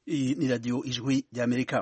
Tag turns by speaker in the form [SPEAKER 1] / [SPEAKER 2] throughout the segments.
[SPEAKER 1] Iyi ni radiyo ijwi ry'Amerika.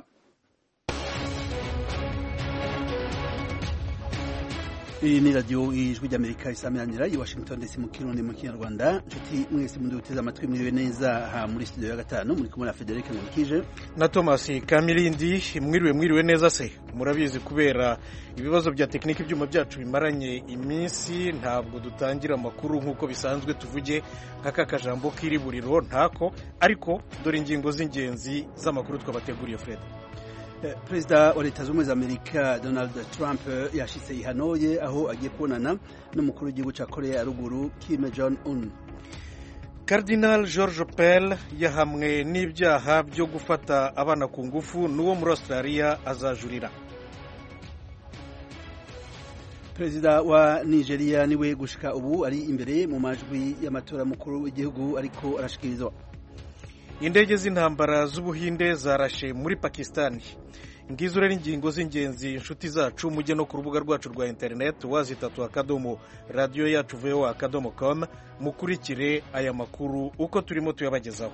[SPEAKER 1] Iyi ni radiyo ijwi ry'Amerika isameranira i Washington DC mu Kirundi mu Kinyarwanda. Nshuti mwese muduteze amatwi mwiriwe neza ha muri studio ya gatanu muri kumwe na Frederic Nkikije
[SPEAKER 2] na Thomas Kamilindi. Mwiriwe neza se, murabizi kubera ibibazo bya tekiniki ibyuma byacu bimaranye iminsi ntabwo dutangira amakuru nk'uko bisanzwe, tuvuge nk'aka kajambo k'iriburiro ntako, ariko dore ingingo z'ingenzi z'amakuru twabateguriye. Fred,
[SPEAKER 1] Perezida wa Leta Zunze Ubumwe za Amerika Donald Trump yashitse i Hanoi aho agiye kubonana n'umukuru w'igihugu cya Korea ya Ruguru Kim Jong Un.
[SPEAKER 2] Cardinal George Pell yahamwe n'ibyaha byo gufata abana ku ngufu n'uwo muri Australia azajurira.
[SPEAKER 1] Perezida wa Nigeria niwe gushika ubu ari imbere mu majwi y'amatora mukuru w'igihugu ariko arashikirizwa.
[SPEAKER 2] Indege z'intambara z'Ubuhinde zarashe muri Pakistani. Ngizo rero ingingo z'ingenzi inshuti zacu, mujye no ku rubuga rwacu rwa internet www.radioyacu.com mukurikire aya makuru uko turimo tuyabagezaho.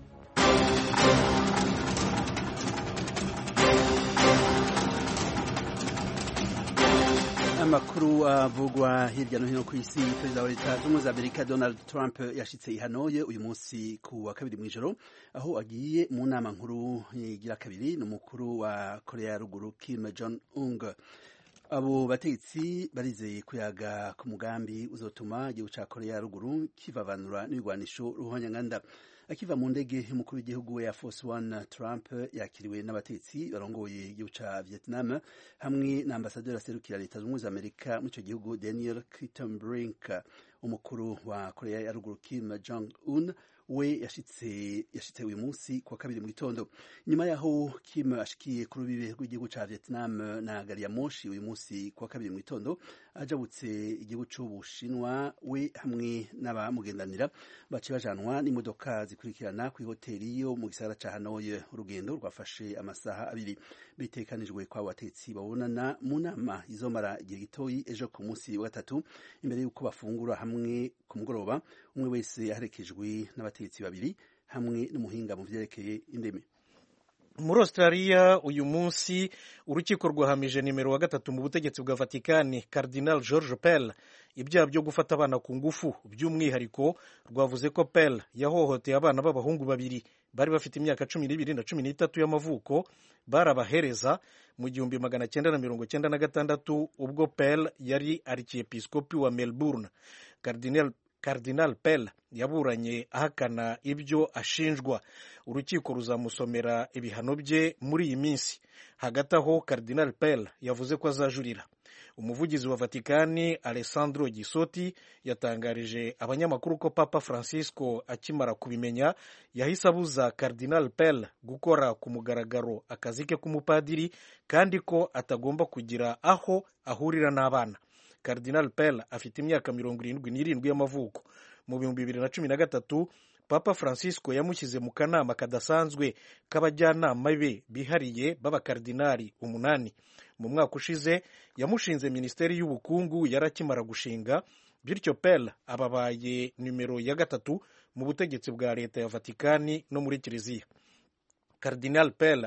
[SPEAKER 1] Amakuru avugwa hirya no hino ku isi. Perezida wa Leta Zunze Ubumwe za Amerika Donald Trump yashitse i Hanoi uyu munsi ku wa kabiri mw'ijoro aho agiye mu nama nkuru igira kabiri n'umukuru wa Korea ya Ruguru Kim Jong Un. Abo bategetsi barizeye kuyaga ku mugambi uzotuma igihugu ca Korea ya Ruguru kivavanura n'ibigwanisho ruhonyanganda. Akiva mu ndege y'umukuru w'igihugu Air Force One, Trump yakiriwe n'abatetsi barongoye igihugu ca Vietnam hamwe na ambasaderi aserukira Leta Zunze Ubumwe za Amerika muri ico gihugu Daniel Kritenbrink. Umukuru wa Korea ya Ruguru Kim Jong Un we yashitse uyu munsi kwa kabiri mu gitondo. Nyuma yaho Kim ashikiye ku rubibe rw'igihugu ca Vietnam na gari ya moshi uyu munsi kwa kabiri mu gitondo, ajabutse igihugu c'Ubushinwa we hamwe n'abamugendanira baciye bajanwa n'imodoka zikurikirana ku hoteli yo mu gisagara ca Hanoi. Urugendo rwafashe amasaha abiri. Bitekanijwe kwa batetsi babonana mu nama izomara igihe gitoyi ejo ku munsi wa gatatu imbere y'uko bafungura hamwe ku mugoroba, umwe wese yaherekejwe n'abatetsi babiri hamwe n'umuhinga mu vyerekeye indimi.
[SPEAKER 2] Muri Australia uyu munsi urukiko rwahamije nimero wa gatatu mu butegetsi bwa Vatikani Cardinal George Pell ibyaha byo gufata abana ku ngufu. By'umwihariko rwavuze ko Pell yahohoteye abana b'abahungu babiri bari bafite imyaka 12 na 13 y'amavuko, barabahereza mu 1996 ubwo Pell yari archiepiskopi wa Melbourne. Cardinal Pell yaburanye ahakana ibyo ashinjwa. Urukiko ruzamusomera ibihano bye muri iyi minsi. Hagati aho Cardinal Pell yavuze ko azajurira. Umuvugizi wa Vatikani Alessandro Gisoti yatangarije abanyamakuru ko Papa Francisco akimara kubimenya yahise abuza Cardinal Pell gukora ku mugaragaro akazi ke k'umupadiri kandi ko atagomba kugira aho ahurira n'abana. Cardinal Pell afite imyaka 77 y'amavuko. Mu 2013 Papa Francisco yamushyize mu kanama kadasanzwe k'abajyanama be bihariye b'abakardinali 8. Mu mwaka ushize yamushinze Minisiteri y'Ubukungu yarakimara gushinga, bityo Pell ababaye nimero ya gatatu mu butegetsi bwa leta ya Vatikani no muri Kiliziya. Cardinal Pell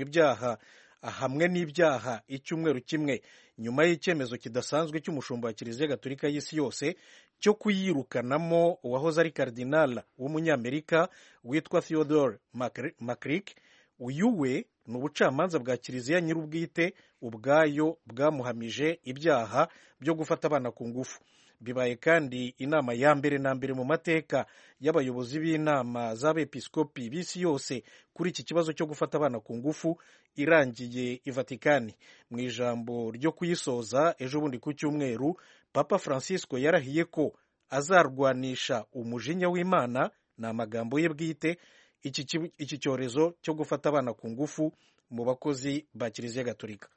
[SPEAKER 2] ahamwe n'ibyaha icyumweru kimwe nyuma y'icyemezo kidasanzwe cy'umushumba wa Kiliziya Gatolika y'isi yose cyo kuyirukanamo uwahoze ari kardinal w'umunyamerika witwa Theodore McCarrick. Uyu we ni ubucamanza bwa Kiliziya nyir'ubwite ubwayo bwamuhamije ibyaha byo gufata abana ku ngufu. Bibaye kandi inama ya mbere na mbere mu mateka y'abayobozi b'inama z'abepiskopi b'isi yose kuri iki kibazo cyo gufata abana ku ngufu irangiye i Vatikani. Mu ijambo ryo kuyisoza ejo bundi ku cyumweru, Papa Francisco yarahiye ko azarwanisha umujinya w'Imana, ni amagambo ye bwite, iki cyorezo cyo gufata abana ku ngufu mu bakozi ba Kiliziya Gatolika.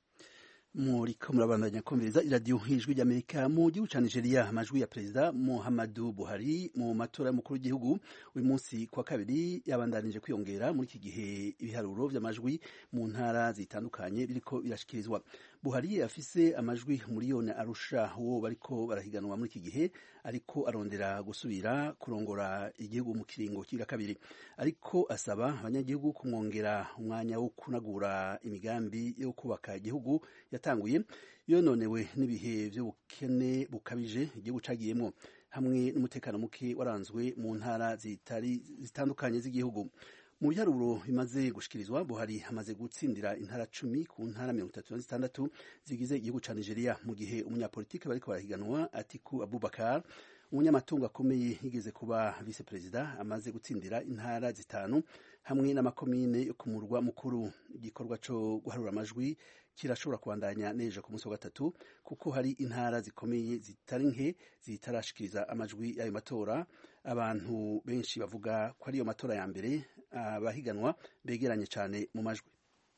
[SPEAKER 1] Muriko murabandanya kumviriza iradiyo ijwi ry'Amerika. Mu gihugu ca Nigeria amajwi ya Perezida Muhammadu Buhari mu matora y'umukuru w'igihugu uyu munsi kwa kabiri yabandanije kwiyongera muri iki gihe ibiharuro vy'amajwi mu ntara zitandukanye biriko birashikirizwa. Buhari afise amajwi miliyoni arusha uwo bariko barahiganwa muri iki gihe ariko arondera gusubira kurongora igihugu mu kiringo kigira kabiri, ariko asaba abanyagihugu kumwongera umwanya wo kunagura imigambi yo kubaka igihugu yatanguye yononewe n'ibihe by'ubukene bukabije igihugu cagiyemo hamwe n'umutekano muke waranzwe mu ntara zitandukanye z'igihugu. Mu biharuro bimaze gushikirizwa, Buhari amaze gutsindira intara 10 ku ntara 36 zigize igihugu ca Nigeria, mu gihe umunyapolitike bariko barahiganwa Atiku Abubakar, umunyamatungo akomeye yigeze kuba vice perezida, amaze gutsindira intara 5 hamwe n'amakomine yo ku murwa mukuru. Igikorwa co guharura amajwi kirashobora kubandanya nejo ku munsi wa gatatu, kuko hari intara zikomeye zitari nke zitarashikiriza amajwi y'ayo matora. Abantu benshi bavuga ko ariyo matora ya mbere abahiganwa begeranye cyane mu majwi.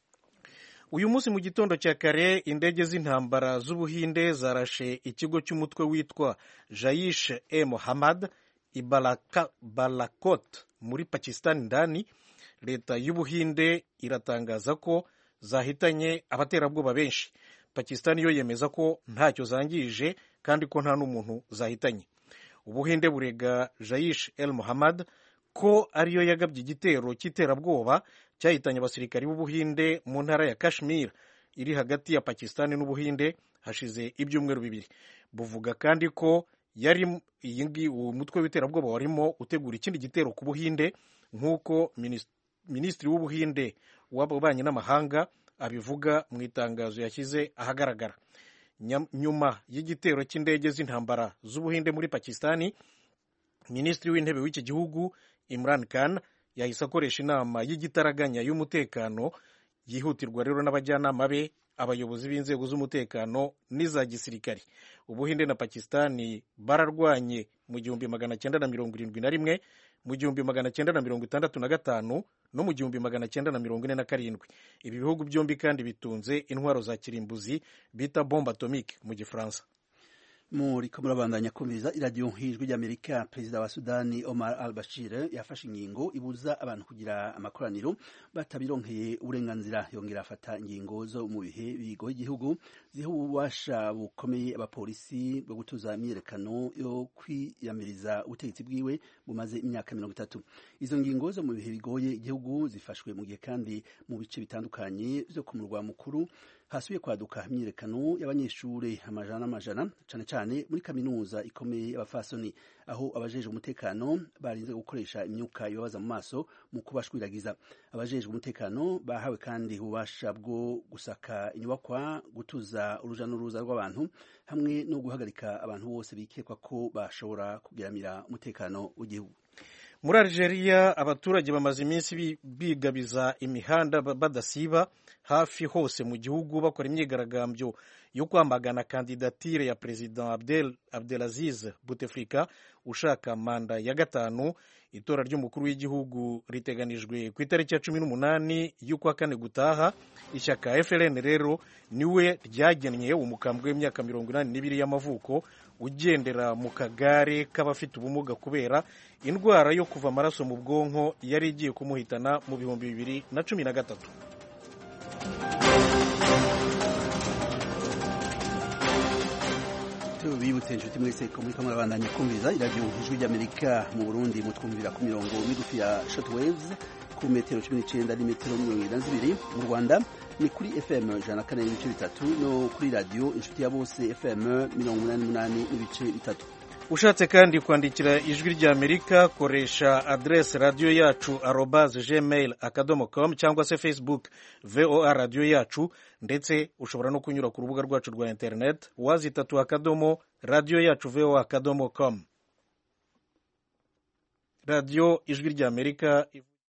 [SPEAKER 2] Uyu munsi mu gitondo cya kare indege z'intambara z'Ubuhinde zarashe ikigo cy'umutwe witwa Jaish-e-Mohammed i Balakot muri Pakistan ndani. Leta y'Ubuhinde iratangaza ko zahitanye abaterabwoba benshi. Pakistan yo yemeza ko ntacyo zangije kandi ko nta n'umuntu zahitanye. Ubuhinde burega Jaish-e-Mohammed ko ariyo yagabye igitero cy'iterabwoba cyahitanye abasirikari b'Ubuhinde mu ntara ya Kashmir iri hagati ya Pakistan n'Ubuhinde hashize ibyumweru 2. Buvuga kandi ko yari umutwe w'iterabwoba warimo utegura ikindi gitero ku Buhinde, nk'uko Minisitiri w'Ubuhinde w'Ububanyi n'Amahanga abivuga mu itangazo yashyize ahagaragara. Nyuma y'igitero cy'indege z'intambara z'Ubuhinde muri Pakistani, Minisitiri w'Intebe w'iki gihugu Imran Khan yahise akoresha inama y'igitaraganya y'umutekano, yihutirwa rero n'abajyanama be, abayobozi b'inzego z'umutekano n'iza gisirikari. Ubuhinde na Pakistani bararwanye mu 1971, mu 1965 no mu 1947. Ibi bihugu byombi kandi bitunze intwaro za kirimbuzi bita bombe atomique mu Gifaransa.
[SPEAKER 1] Muriko murabandanya kumviriza iradiyo Ijwi ry'Amerika. Perezida wa Sudani Omar al-Bashir yafashe ingingo ibuza abantu kugira amakoraniro batabironkeye uburenganzira, yongera afata ingingo zo mu bihe bigoye igihugu ziha ububasha bukomeye abapolisi bwo gutuza imyiyerekano yo kwiyamiriza ubutegetsi bwiwe bumaze imyaka 30. Izo ngingo zo mu bihe bigoye igihugu zifashwe mu gihe kandi mu bice bitandukanye byo ku murwa mukuru hasubiye kwaduka imyiyerekano y'abanyeshuri amajana cyane cyane muri kaminuza ikomeye y'abafasoni, aho abajeje umutekano barinze gukoresha imyuka ibabaza mu maso mu kubashwiragiza. Abajeje umutekano bahawe kandi ububasha bwo gusaka inyubakwa, gutuza uruja n'uruza rw'abantu hamwe no guhagarika abantu bose bikekwa ko bashobora kugeramira umutekano w'igihugu.
[SPEAKER 2] Muri Algeria abaturage bamaze iminsi bigabiza imihanda badasiba hafi hose mu gihugu bakora imyigaragambyo yo kwamagana kandidatire ya President Abdelaziz Bouteflika ushaka manda ya 5. Itora ry'umukuru w'igihugu riteganijwe ku itariki ya 18 y'ukwa kane gutaha. Ishyaka FLN rero niwe ryagennye umukambwe w'imyaka 82 y'amavuko ugendera mu kagare k'abafite ubumuga kubera indwara yo kuva amaraso mu bwonko yari igiye kumuhitana mu 2013.
[SPEAKER 1] Tubibutse inshuti mwese ko muri kamwe abandanya kumviriza iradiyo Ijwi ry'Amerika. Mu Burundi mutwumvira ku mirongo migufi ya shortwaves ku metero 19 na metero 22. Mu Rwanda ni kuri FM 104.3 no kuri radio inshuti ya bose FM 88.3.
[SPEAKER 2] Ushatse kandi kwandikira Ijwi ry'Amerika koresha adresse radio yacu @gmail.com cyangwa se Facebook VOA radio yacu, ndetse ushobora no kunyura ku rubuga rwacu rwa internet wazitatu radio yacu voa.com. Radio Ijwi ry'Amerika,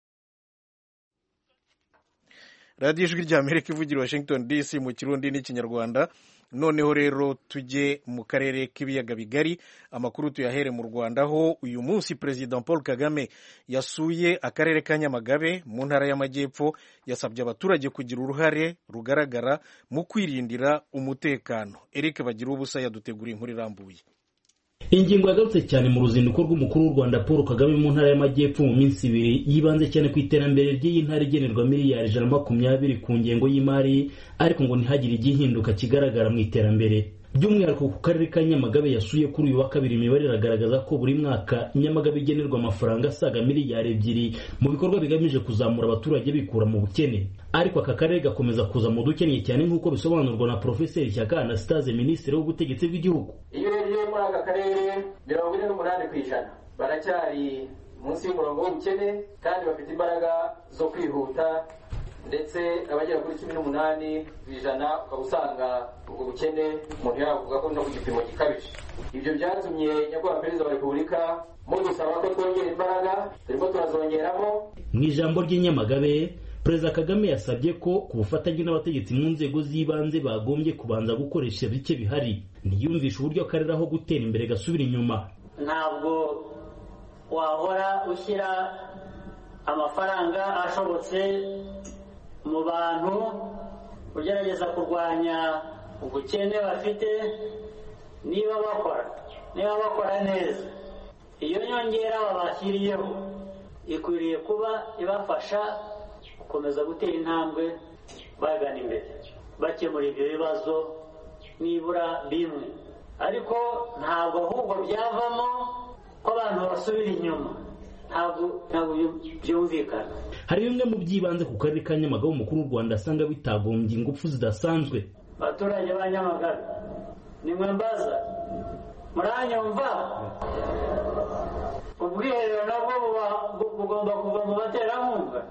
[SPEAKER 2] Radio Ijwi ry'Amerika ivugira Washington DC mu Kirundi n'Ikinyarwanda. Noneho rero tujye mu karere k'ibiyaga bigari. Amakuru tuyahere mu Rwanda, ho uyu munsi President Paul Kagame yasuye akarere ka Nyamagabe mu ntara y'Amajyepfo. Yasabye abaturage kugira uruhare rugaragara mu kwirindira umutekano. Eric Bagira ubusa yadutegura inkuru irambuye.
[SPEAKER 3] Ingingo yagarutse cyane mu ruzinduko rw'umukuru w'u Rwanda Paul Kagame mu ntara y'Amajyepfo mu minsi 2, yibanze cyane ku iterambere ry'iyi ntara igenerwa miliyari 120 ku ngengo y'imari, ariko ngo ntihagire igihinduka kigaragara mu iterambere. by'umwihariko ku karere ka Nyamagabe yasuye kuri uyu wa kabiri. Imibare iragaragaza ko buri mwaka Nyamagabe igenerwa amafaranga asaga miliyari 2 mu bikorwa bigamije kuzamura abaturage bikura mu bukene, ariko aka karere gakomeza kuza mu dukennye cyane nk'uko bisobanurwa na Profeseri Shyaka Anastase, Minisitiri w'Ubutegetsi bw'Igihugu.
[SPEAKER 4] Iyo urebye muri aka karere 48% baracyari munsi y'umurongo w'ubukene kandi bafite imbaraga zo kwihuta, ndetse abagera kuri 18% ukaba usanga ubwo bukene umuntu yavuga ko no ku gipimo gikabije. Ibyo byatumye nyakubahwa Perezida wa Repubulika mu gusaba ko twongera imbaraga, turimo turazongeramo.
[SPEAKER 3] Mu ijambo ry'Inyamagabe, Perezida Kagame yasabye ko ku bufatanye n'abategetsi mu nzego z'ibanze bagombye kubanza gukoresha bike bihari, ntiyumvishe uburyo akarere aho gutera imbere gasubira inyuma.
[SPEAKER 5] Ntabwo wahora ushyira amafaranga ashobotse mu bantu ugerageza kurwanya ubukene bafite. Niba bakora neza, iyo nyongera babashyiriyeho ikwiriye kuba ibafasha gukomeza gutera intambwe bagana imbere, bakemura ibyo bibazo nibura bimwe, ariko ntabwo ahubwo byavamo ko abantu basubira inyuma. Ntabwo byumvikana.
[SPEAKER 3] Hari bimwe mu by'ibanze ku karere ka Nyamagabe umukuru w'u Rwanda asanga bitagombye ingufu zidasanzwe.
[SPEAKER 5] Abaturage ba Nyamagabe, nimwe mbaza, muranyumva? Ubwiherero nabwo bugomba kuva mu baterankunga.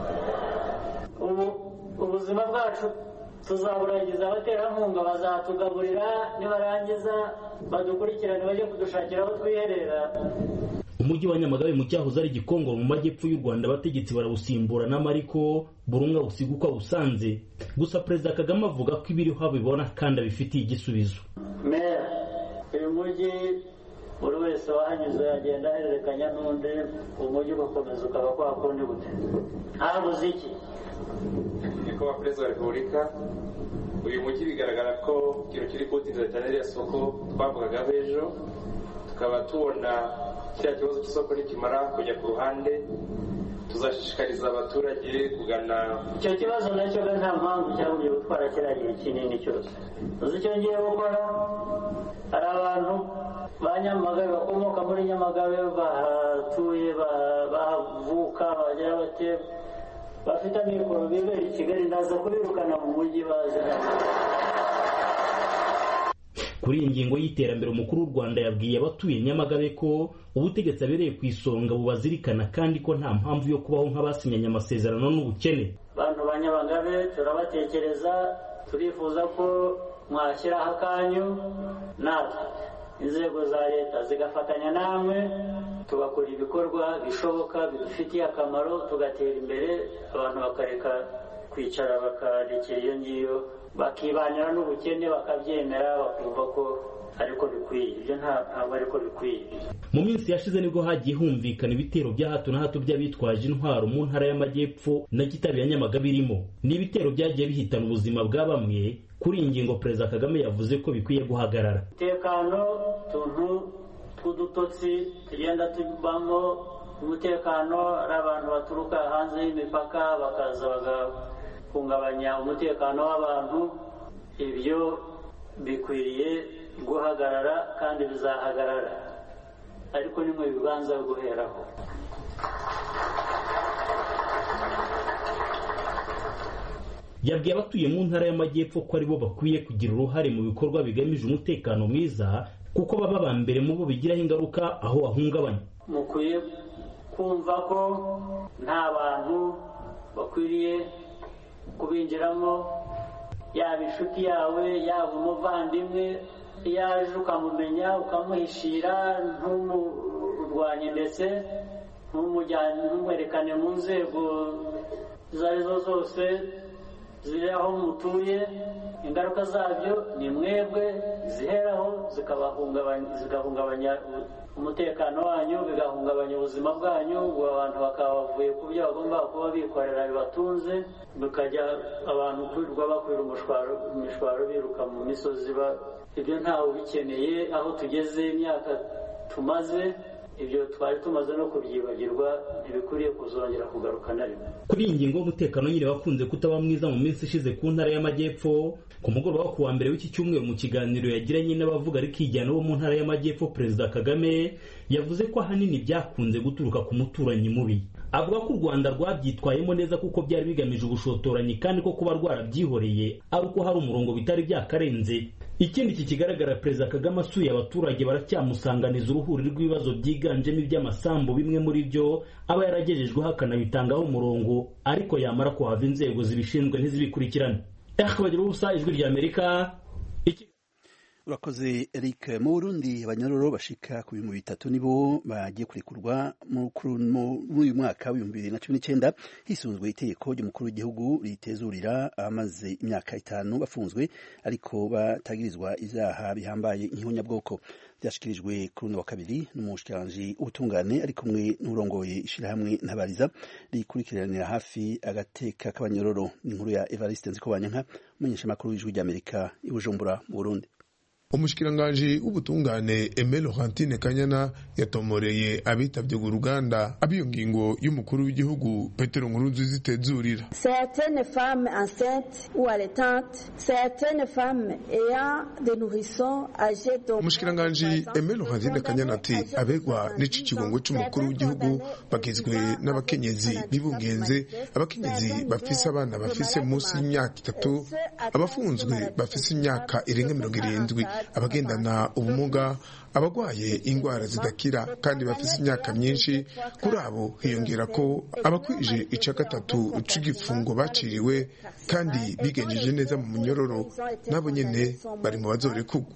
[SPEAKER 5] Ubuzima bwacu tuzaburagiza abaterankunga, bazatugaburira, nibarangiza badukurikirane bajye kudushakira aho twiherera.
[SPEAKER 3] Umujyi wa Nyamagabe mu cyahoze ari Gikongoro mu majyepfo y'u Rwanda abategetsi barawusimburanamo, ariko buri umwe awusiga uko awusanze. Gusa Perezida Kagame avuga ko ibiriho abibona kandi abifitiye igisubizo.
[SPEAKER 5] Meya, uyu mujyi buri wese wahanyuze yagenda ahererekanya n'undi, umujyi ugakomeza ukaba kwa kundi gute. Habuze iki?
[SPEAKER 4] Nyakubahwa Perezida wa Repubulika, uyu mujyi bigaragara ko ikintu kiri kuwutinza cyane ariya soko twavugagaho ejo, tukaba tubona kiriya kibazo cy'isoko nikimara kujya ku ruhande tuzashishikariza abaturage kugana
[SPEAKER 5] icyo kibazo. Nacyo nta mpamvu cyagombye gutwara kiriya gihe kinini cyose. uzi icyo ngiye gukora? Hari abantu ba Nyamagabe bakomoka muri Nyamagabe bahatuye, bahavuka, bagera bate, bafite amikoro, bibera i Kigali, ndaza kubirukana mu mujyi baze.
[SPEAKER 3] Kuri iyi ngingo y'iterambere umukuru w'u Rwanda yabwiye abatuye Nyamagabe ko ubutegetsi abereye ku isonga bubazirikana kandi ko nta mpamvu yo kubaho nk'abasinyanye amasezerano n'ubukene.
[SPEAKER 5] Bantu ba Nyamagabe turabatekereza, turifuza ko mwashyiraho akanyu, natwe inzego za leta zigafatanya namwe, tugakora ibikorwa bishoboka bidufitiye akamaro, tugatera imbere, abantu bakareka kwicara bakarekera iyo ngiyo, bakibanira n'ubukene, bakabyemera, bakumva ko ariko bikwiye. Ibyo ntabwo ariko bikwiye.
[SPEAKER 3] Mu minsi yashize nibwo hagiye humvikana ibitero bya hato na hato by'abitwaje intwaro mu ntara y'Amajyepfo na Kitabi ya Nyamagabe irimo. Ni ibitero byagiye bihitana ubuzima bwa bamwe. Kuri iyi ngingo Perezida Kagame yavuze ko bikwiye guhagarara.
[SPEAKER 5] Umutekano, tuntu tw'udutotsi tugenda tubamo, umutekano ari abantu baturuka hanze y'imipaka bakaza bagahungabanya umutekano w'abantu. Ibyo bikwiriye guhagarara kandi bizahagarara, ariko nimwe bibanza guheraho.
[SPEAKER 3] Yabwiye abatuye mu ntara y'Amajyepfo ko aribo bakwiye kugira uruhare mu bikorwa bigamije umutekano mwiza, kuko baba ba mbere mu bo bigiraho ingaruka aho wahungabanya.
[SPEAKER 5] Mukwiye kumva ko nta bantu bakwiriye kubinjiramo, yaba inshuti yawe, yaba umuvandimwe, yaje ukamumenya ukamuhishira, ntumurwanye ndetse ntumwerekane mu nzego izo arizo zose ziri aho mutuye. Ingaruka zabyo ni mwebwe ziheraho, zigahungabanya umutekano wanyu, bigahungabanya ubuzima bwanyu, abantu bakaba bavuye ku byo bagomba kuba bikorera bibatunze, bikajya abantu kwirirwa bakwira imishwaro biruka mu misozi. Ibyo ntawe ubikeneye. Aho tugeze, imyaka tumaze, ibyo twari tumaze no kubyibagirwa ntibikwiriye kuzongera kugaruka na rimwe.
[SPEAKER 3] Kuri iyi ngingo y'umutekano nyine wakunze kutaba mwiza mu minsi ishize ku ntara y'Amajyepfo, ku mugoroba wo kuwa mbere w'iki cyumweru mu kiganiro yagiranye n'abavuga rikijyana bo mu ntara y'Amajyepfo, Perezida Kagame yavuze ko ahanini byakunze guturuka ku muturanyi mubi. Avuga ko u Rwanda rwabyitwayemo neza kuko byari bigamije ubushotoranyi kandi ko kuba rwarabyihoreye ari uko hari umurongo bitari byakarenze. Ikindi kikigaragara, Perezida Kagame asuye abaturage baracyamusanganiza uruhuri rw'ibibazo byiganjemo iby'amasambu, bimwe muri byo aba yaragejejweho akanabitangaho umurongo, ariko yamara kuhava inzego zibishinzwe ntizibikurikirane. Akabagira ubusa, Ijwi ry'Amerika.
[SPEAKER 1] Urakoze Eric. Mu Burundi abanyororo bashika ku 300 nibo bagiye kurekurwa mu uyu mwaka wa 2019 hisunzwe itegeko ry'umukuru w'igihugu ritezurira amaze imyaka 5 bafunzwe ariko batagirizwa ivyaha bihambaye nk'ihonyabwoko. Byashikirijwe kuri wa kabiri n'umushikiranganje ubutungane ari kumwe n'urongoye ishirahamwe Ntabariza rikurikiranira hafi agateka k'abanyororo. Inkuru ya Evariste Nzikobanyanka, umunyesha makuru w'Ijwi ry'Amerika i Bujumbura mu Burundi.
[SPEAKER 6] Umushikiranganje w'ubutungane Aimé Laurentine Kanyana yatomoreye abitavye uruganda abiyo ngingo y'umukuru w'igihugu Petero Nkurunziza itezurira.
[SPEAKER 7] Certaines femmes enceintes ou allaitantes, certaines femmes ayant des nourrissons âgés de.
[SPEAKER 6] Umushikiranganje Aimé Laurentine Kanyana ati abegwa n'ici kigongo c'umukuru w'igihugu bagizwe n'abakenyezi bibungenze, abakenyezi bafise abana bafise munsi y'imyaka 3, abafunzwe bafise imyaka irenga 70, abagendana ubumuga, abagwaye ingwara zidakira kandi bafise imyaka myinshi. Kuri abo hiyongera ko abakwije ica gatatu c'igifungo baciriwe kandi bigenjeje neza mu munyororo, nabo nyene bari mu bazorekurwa.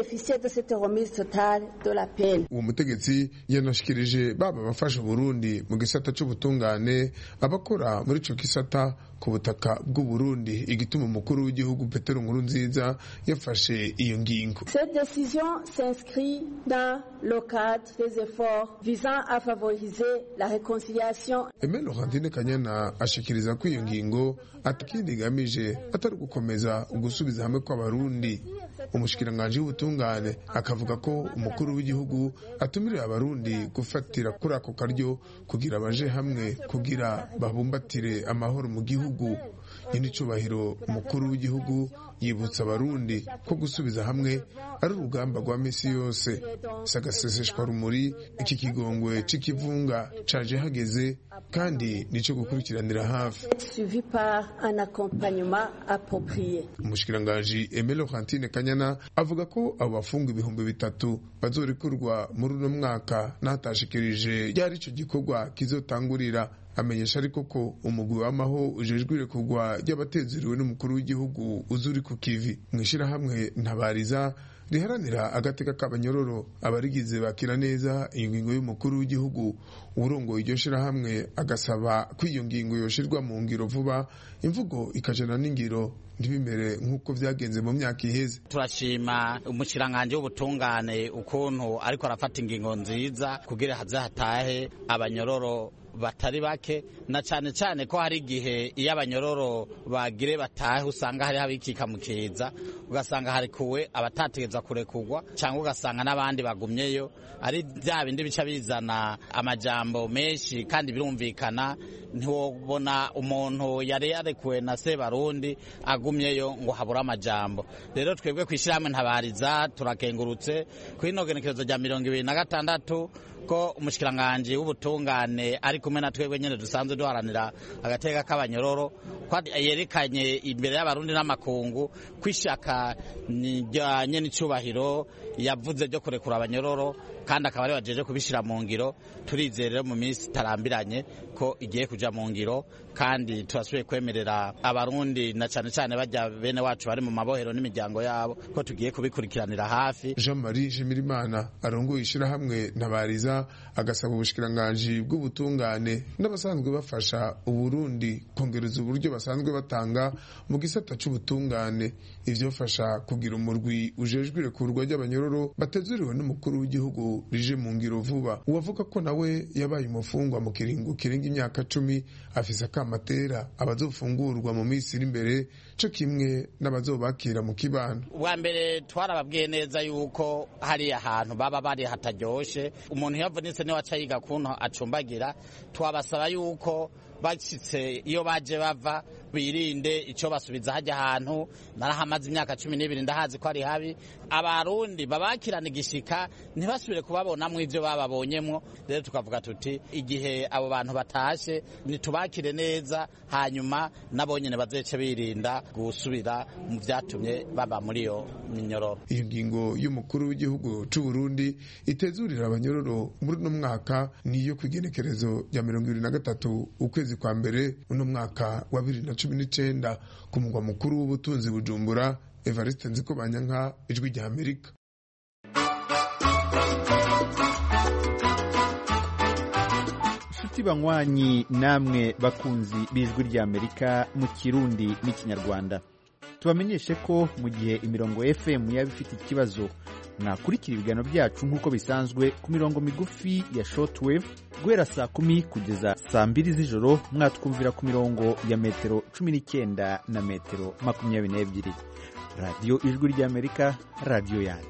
[SPEAKER 6] Uwo mutegetsi yanashikirije baba bafasha Burundi mu gisata c'ubutungane, abakora muri ico gisata ku butaka bw'u Burundi, igituma umukuru w'igihugu Petero Nkurunziza yafashe iyo ngingo.
[SPEAKER 7] Cette décision s'inscrit dans le cadre des efforts visant à favoriser la réconciliation.
[SPEAKER 6] Aimé Laurentine Kanyana ashikiriza ko iyo ngingo atakindi gamije atari gukomeza ugusubiza hamwe kw'abarundi. Umushikiranganje w'ubutungane akavuga ko umukuru w'igihugu atumirira abarundi gufatira kuri ako karyo kugira baje hamwe kugira babumbatire amahoro mu gihugu. Nyiricubahiro umukuru w'igihugu yibutsa abarundi ko gusubiza hamwe ari urugamba rwa misi yose. Sagaseseshwa rumuri iki kigongwe c'ikivunga caje hageze kandi nico gukurikiranira hafi.
[SPEAKER 7] Suivi par un accompagnement approprié.
[SPEAKER 6] Umushikiranganje Aimé Laurentine Kanyana avuga ko abo bafunga 300 bazorekurwa muri uno mwaka, natashikirije ryari ico gikorwa kizotangurira. Amenyesha ariko ko umugwi w'amaho ujejwe kugwa ry'abatezeriwe n'umukuru w'igihugu uzuri ku kivi. Mwishira hamwe Ntabariza riharanira agateka k'abanyororo abarigize bakira neza iyo ngingo y'umukuru w'igihugu. Urongoye iryo shira hamwe agasaba ko iyo ngingo yoshirwa mu ngiro vuba, imvugo ikajana n'ingiro ntibimere nk'uko vyagenze mu myaka iheze.
[SPEAKER 8] Turashima umushiranganje w'ubutungane ukuntu ariko arafata ingingo nziza kugira haze hatahe abanyororo batari bake, na cyane cyane ko hari igihe iyo abanyororo bagire batahe usanga hari habikika mukeza, ugasanga hari kuwe abatategeza kurekurwa cyangwa ugasanga n'abandi bagumyeyo. Ari bya bindi bica bizana amajambo menshi kandi birumvikana, ntiwobona umuntu yari yarekuwe na Sebarundi agumyeyo ngo habura amajambo. Rero twebwe kwishirahamwe Ntabariza turakengurutse kwinogenekerezo rya 2026 ko umushikiranganje w'ubutungane ari kumwe na twebwe nyene dusanzwe duharanira agateka k'abanyororo, ko yerekanye imbere y'abarundi n'amakungu kwishaka nyene icubahiro yavuze byo kurekura abanyororo, kandi akaba ari bajeje kubishira mu ngiro. Turizere mu minsi tarambiranye ko igiye kuja mu ngiro, kandi turasubiye kwemerera abarundi na cyane cyane bajya bene wacu bari mu mabohero n'imiryango yabo ko tugiye kubikurikiranira hafi.
[SPEAKER 6] Jean-Marie Jimirimana arongoye ishirahamwe Ntabariza agasaba ubushikiranganje bw'ubutungane n'abasanzwe bafasha Uburundi kongereza uburyo basanzwe batanga mu gisata c'ubutungane, ivyo fasha kugira umurwi ujejwe irekurwa ry'abanyororo abanyororo batezuriwe n'umukuru w'igihugu rije mu ngiro vuba. Uwavuga ko nawe yabaye umufungwa mu kiringo kirenga imyaka 10 afise akamatera abazofungurwa mu minsi iri imbere co kimwe n'abazobakira mu kibano.
[SPEAKER 8] Wa mbere twarababwiye neza yuko hari ahantu baba bari hataryoshe, umuntu yavunitse ne wacayiga kuntu acumbagira, twabasaba yuko bashitse iyo baje bava birinde ico basubiza hajya ahantu. Narahamaze imyaka 12 ndahazi ko ari habi, abarundi babakirana igishika ntibasubire kubabonamwe ivyo bababonyemwo. Rero tukavuga tuti igihe abo bantu batashe nitubakire neza, hanyuma nabo nyene bazece birinda gusubira mu vyatumye baba muri yo minyororo.
[SPEAKER 6] Iyo ngingo y'umukuru w'igihugu c'u Burundi itezurira abanyororo muri no mwaka niyo kwigenekerezo ya 2023 ukwezi kwa mbere uno mwaka wa 2019 ku mugwa mukuru w'ubutunzi Bujumbura. Evariste Nzikobanyanka, Ijwi rya Amerika.
[SPEAKER 9] Shuti banywanyi namwe bakunzi b'Ijwi rya Amerika mu Kirundi n'Ikinyarwanda, tubamenyeshe ko mu gihe imirongo FM yaba ifite ikibazo mwakurikira ibiganiro byacu nk'uko bisanzwe ku mirongo migufi ya shortwave guhera saa 10 kugeza saa 2 z'ijoro. Mwatwumvira ku mirongo ya metero 19 na metero 22. Radio Ijwi rya Amerika, radio yanyu.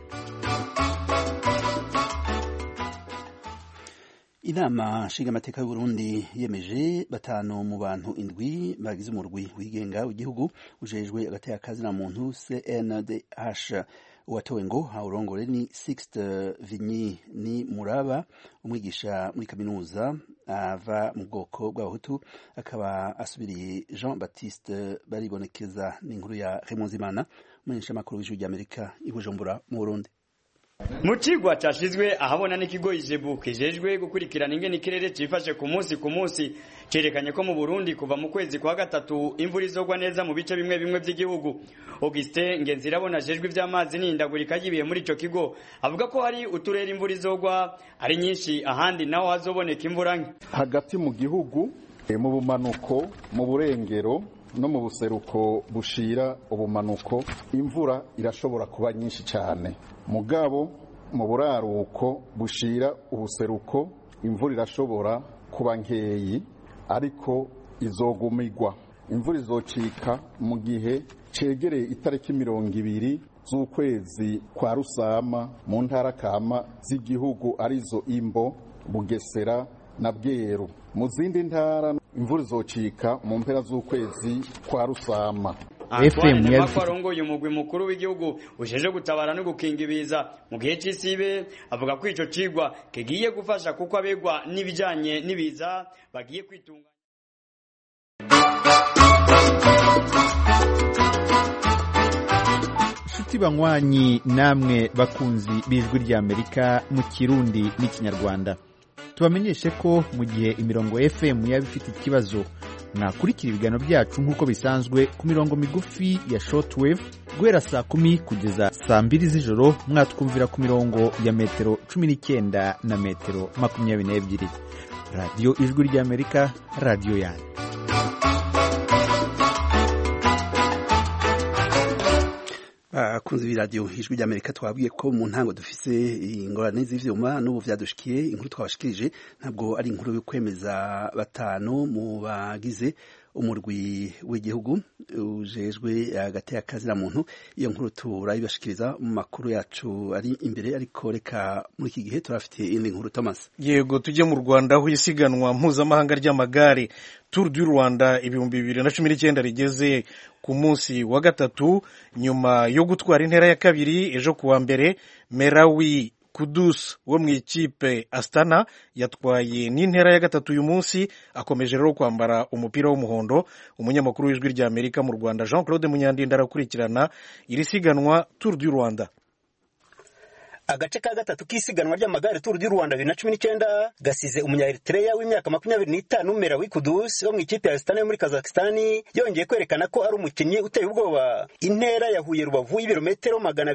[SPEAKER 1] Inama nshingamateka y'u Burundi yemeje 5 mu bantu 7 bagize umurwi wigenga w'igihugu ujejwe agateka na muntu CNDH. Uwatowe ngo hawurongore ni Sixte Vinyi ni Muraba, umwigisha muri kaminuza ava mu bwoko bw'abahutu, akaba asubiriye Jean Baptiste Baribonekeza. N'inkuru ya Raymond Zimana, umumenyesha makuru w'Ijwi rya Amerika i Bujumbura mu Burundi.
[SPEAKER 10] Mu kigwa cashizwe ahabona n'ikigo Ijebu kijejwe gukurikirana ingene ikirere cifashe ku munsi cerekanye ko mu Burundi kuva mu kwezi kwa gatatu imvura izogwa neza mu bice bimwe by'igihugu. Augustin Ngenzirabona jejwe ivy'amazi n'indagurika yibiye muri ico kigo avuga ko hari uturere imvura izogwa ari nyinshi, ahandi naho hazoboneka imvura nke.
[SPEAKER 11] Hagati mu gihugu, mu bumanuko, mu burengero no mu buseruko bushira ubumanuko imvura irashobora kuba nyinshi cyane. Mugabo mu buraruko bushira ubuseruko imvura irashobora kuba nkeyi, ariko izogumigwa. Imvura izocika mu gihe cegereye itariki 20 z'ukwezi kwa Rusama mu ntara kama z'igihugu arizo Imbo, Bugesera na Bweru. Mu zindi ntara imvura izocika mu mpera z'ukwezi kwa Rusama.
[SPEAKER 10] FM yakwarongoye umugwi mukuru w'igihugu ujeje gutabara no gukinga ibiza mu gihe c'isibe, avuga ko ico cigwa kigiye gufasha kuko abegwa n'ibijanye n'ibiza bagiye kwitunga.
[SPEAKER 9] Shuti banywanyi namwe bakunzi b'Ijwi rya Amerika mu Kirundi n'Ikinyarwanda, tubamenyeshe ko mu gihe imirongo FM yaba ifite ikibazo mwakurikira ibiganiro byacu nk'uko bisanzwe ku mirongo migufi ya shortwave guhera saa 10 kugeza saa 2 z'ijoro. Mwatwumvira ku mirongo ya metero 19 na metero 22. Radio Ijwi rya Amerika, radio yanyu.
[SPEAKER 1] Kunzi b'iradiyo Ijwi rya Amerika, twabwiye ko mu ntango dufise ingorane z'ivyuma n'ubu vyadushikiye. Inkuru twabashikirije ntabwo ari inkuru yo kwemeza 5 mu bagize umurwi w'igihugu ujejwe agateka na muntu. Iyo nkuru turayibashikiriza mu makuru yacu ari imbere, ariko reka muri iki gihe turafite indi nkuru. Thomas,
[SPEAKER 2] yego tujye mu Rwanda aho isiganwa mpuzamahanga ry'amagare Tour du Rwanda 2019 rigeze ku munsi wa gatatu, nyuma yo gutwara intera ya kabiri ejo kuwa mbere. Merawi Kudus wo mu ikipe Astana yatwaye n'intera ya gatatu uyu munsi, akomeje rero kwambara umupira w'umuhondo. Umunyamakuru w'Ijwi rya Amerika mu Rwanda Jean Claude Munyandinda arakurikirana iri siganwa Tour du Rwanda.
[SPEAKER 12] agace ka gatatu k'isiganwa ry'amagare Tour du Rwanda 2019 gasize umunya-Eritrea w'imyaka 25 Merawi Kudus wo mu ikipe ya Astana yo muri Kazakhstan yongeye kwerekana ko ari umukinnyi uteye ubwoba. Intera yahuye Rubavu y'ibirometero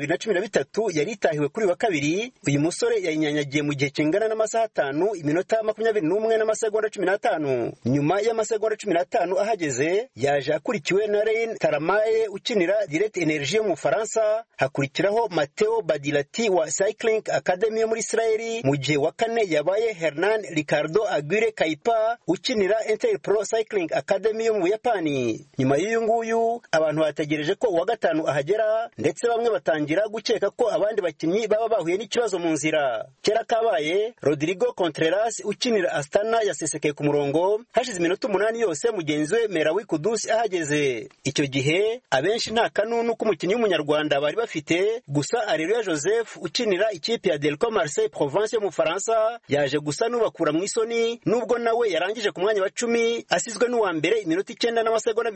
[SPEAKER 12] 213 yari itahiwe kuri wa kabiri. Uyu musore yayinyanyagiye mu gihe kingana n'amasaha 5 iminota 21 n'amasegonda 15. Nyuma y'amasegonda 15 ahageze yaje akurikiwe na Rein Taramaye ukinira Direct Energie mu Faransa, hakurikiraho Matteo Badilati wa Cycling Academy yo muri Israeli, mu gihe wa kane yabaye Hernan Ricardo Aguirre Kaipa ukinira Interpro Cycling Academy yo mu Buyapani. Nyuma y'uyu nguyu abantu bategereje ko wa gatanu ahagera, ndetse bamwe batangira gukeka ko abandi bakinnyi baba bahuye n'ikibazo mu nzira. Kera kabaye Rodrigo Contreras ukinira Astana yasesekeye ku murongo hashize iminota 8 yose mugenzi we Merawi Kudus ahageze. Icyo gihe abenshi nta kanunu k'umukinnyi w'umunyarwanda bari bafite, gusa Areruya Joseph ukinira ikipe ya Delco Marseille Provence yo mu Faransa yaje gusa n'ubakura mu isoni, nubwo nawe yarangije ku mwanya wa 10 asizwe n'uwa mbere iminota 9 n'amasegonda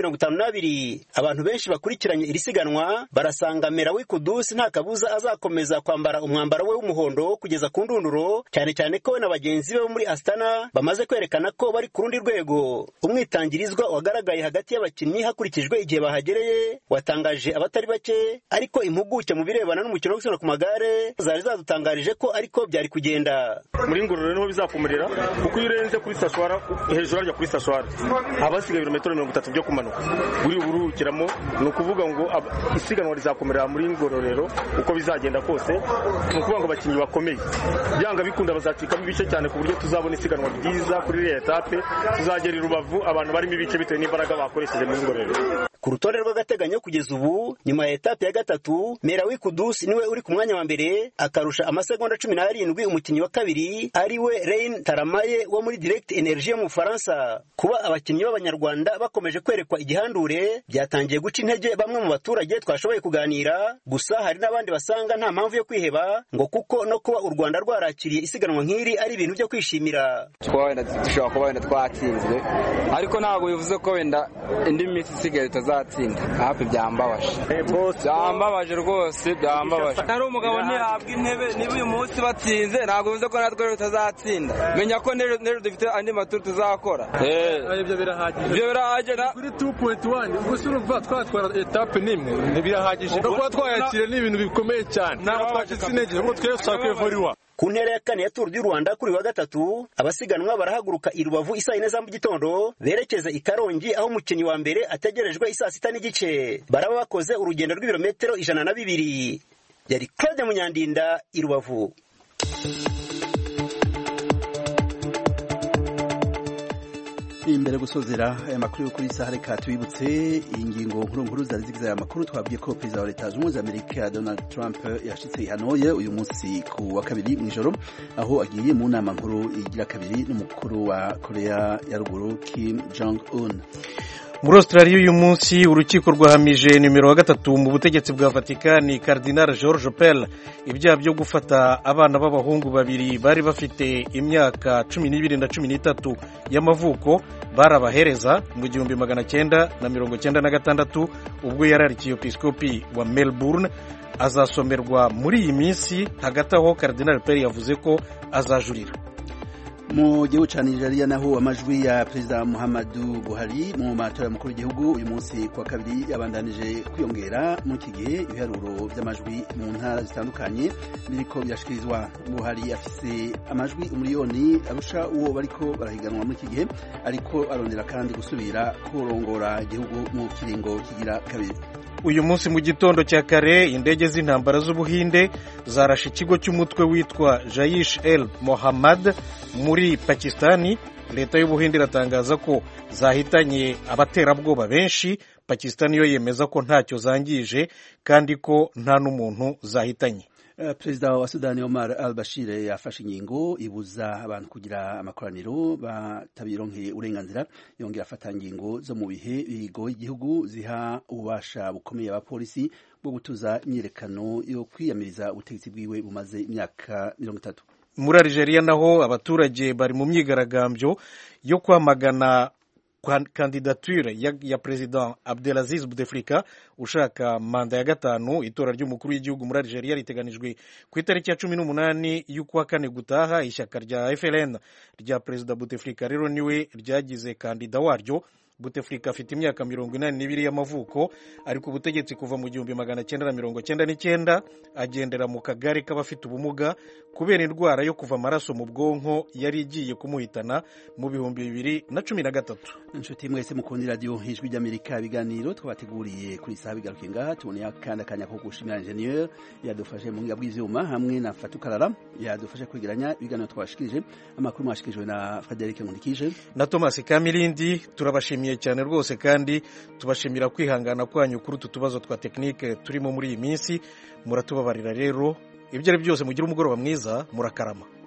[SPEAKER 12] 52. Abantu benshi bakurikiranye iri siganwa barasanga Merawi Kudus nta kabuza azakomeza kwambara umwambaro we w'umuhondo kugeza ku ndunduro, cyane cyane ko we na bagenzi be muri Astana bamaze kwerekana ko bari ku rundi rwego. Umwitangirizwa wagaragaye hagati y'abakinnyi hakurikijwe igihe bahagereye watangaje abatari bake, ariko impuguke mu birebana n'umukino wo gusiganwa ku magare zari zadutangarije ko ariko byari kugenda.
[SPEAKER 13] Muri Ngororero niho bizakomerera, kuko iyo urenze kuri Sashwara hejuru ajya kuri Sashwara abasigaye ibirometero 30 byo kumanuka buri buruhukiramo. Ni ukuvuga ngo isiganwa rizakomerera muri Ngororero uko bizagenda kose. Ni ukuvuga ngo abakinnyi bakomeye byanga bikunda bazacikamo ibice cyane ku buryo tuzabona isiganwa ryiza kuri iyi etape. Tuzagera i Rubavu abantu barimo ibice bitewe n'imbaraga bakoresheje muri Ngororero.
[SPEAKER 12] Ku rutonde rw'agateganyo kugeza ubu, nyuma ya etape ya gatatu, Merawi Kudus niwe uri ku mwanya wa mbere akarusha amasegonda 17 umukinnyi wa kabiri ari we Rein Taramaye wo muri Direct Energie mu Faransa. Kuba abakinnyi b'abanyarwanda bakomeje kwerekwa igihandure byatangiye guca intege bamwe mu baturage twashoboye kuganira, gusa hari n'abandi basanga nta mpamvu yo kwiheba ngo kuko no kuba u Rwanda rwarakiriye isiganwa nk'iri ari ibintu byo kwishimira.
[SPEAKER 14] Dushobora kuba wenda twatsinzwe, ariko ntabwo bivuze ko wenda indi minsi isigaye tutazatsinda. Hafi byambabaje, byambabaje rwose, byambabaje. Ari umugabo ntihabwa intebe, niba uyu munsi batsinze ntabwo bivuze ko natwe tutazatsinda. Menya ko n'ejo dufite andi maturu tuzakora.
[SPEAKER 15] Ibyo birahagije kuri 2.1. ubwo se urumva twatwara etape nimwe ntibirahagije, no kuba twayakire ni ibintu bikomeye cyane. Ntabwo twacitse intege, ngo twese twakevuriwa.
[SPEAKER 12] Ku ntera ya kane ya Tour du Rwanda kuri wa gatatu, abasiganwa barahaguruka i Rubavu isaa 4 za mu gitondo berekeza i Karongi aho umukinnyi wa mbere ategerejwe isaa 6 n'igice. Baraba bakoze urugendo rw'ibirometero 102. Yari Claude Munyandinda i Rubavu.
[SPEAKER 1] Imbere gusozera aya makuru yo kuri saha reka tubibutse ingingo nkuru zari zigize aya makuru. Twabwiye ko Perezida wa Leta Zunze Ubumwe za Amerika Donald Trump yashitse i Hanoi uyu munsi ku wa kabiri mw'ijoro, aho agiye mu nama nkuru igira kabiri n'umukuru wa Korea ya Ruguru Kim Jong Un.
[SPEAKER 2] Muri Australia uyu munsi urukiko rwahamije nimero wa gatatu mu butegetsi bwa Vatikani Cardinal George Pell ibyaha byo gufata abana b'abahungu babiri bari bafite imyaka 12 na 13 y'amavuko barabahereza mu 1996 ubwo yari arkiyepiskopi wa Melbourne. Azasomerwa muri iyi minsi. Hagati aho Cardinal Pell yavuze ko azajurira.
[SPEAKER 1] Mu gihugu ca Nigeria naho amajwi ya Perezida Muhammadu Buhari mu matora y'umukuru w'igihugu uyu munsi kwa kabiri yabandanije kwiyongera mu iki gihe ibiharuro by'amajwi mu ntara zitandukanye biriko birashikirizwa. Buhari afise amajwi umiliyoni arusha uwo bariko barahiganwa muri iki gihe, ariko arondera kandi gusubira kurongora igihugu mu kiringo kigira kabiri.
[SPEAKER 2] Uyu munsi mu gitondo cya kare indege z'intambara z'Ubuhinde zarashe ikigo cy'umutwe witwa Jaish el Mohammad muri Pakistani. Leta y'Ubuhinde iratangaza ko zahitanye abaterabwoba benshi. Pakistani yo yemeza ko ntacyo zangije kandi ko nta n'umuntu zahitanye.
[SPEAKER 1] Perezida wa Sudani Omar al-Bashir yafashe ingingo ibuza abantu kugira amakoraniro batabironkeye uburenganzira, yongera afata ingingo zo mu bihe bigoye igihugu ziha ububasha bukomeye abapolisi bwo gutuza imyiyerekano yo kwiyamiriza ubutegetsi bwiwe bumaze imyaka 30.
[SPEAKER 2] Muri Algeria naho abaturage bari mu myigaragambyo yo kwamagana kandidature ya perezida Abdelaziz Bouteflika ushaka manda ya gatanu. Itora ry'umukuru w'igihugu muri Algeria riteganijwe ku itariki ya 18 y'ukwa kane gutaha. Ishyaka rya FLN rya perezida Bouteflika rero niwe ryagize kandida waryo. Bouteflika afite imyaka 42 y'amavuko, ari ku butegetsi kuva mu 1999, agendera mu kagare k'abafite ubumuga kubera indwara yo kuva amaraso mu bwonko yari igiye kumuhitana mu 2013.
[SPEAKER 1] Inshuti mwese mukundi radio Ijwi ry'Amerika, ibiganiro twabateguriye kuri saha bigaruke ngaha. Tuboneye akanya ko gushimira ingenieur yadufashe mu ngabwi z'ivyuma hamwe na Fatukarara yadufashe kwegeranya ibiganiro twashikije. Amakuru mwashikijwe na Frederic Nkundikije
[SPEAKER 2] na Thomas Kamilindi. Turabashimiye cyane rwose, kandi tubashimira kwihangana kwanyu kuri utu tubazo twa tekinike turimo muri iyi minsi. Muratubabarira rero. Ibyo ari byose, mugira umugoroba mwiza, murakarama.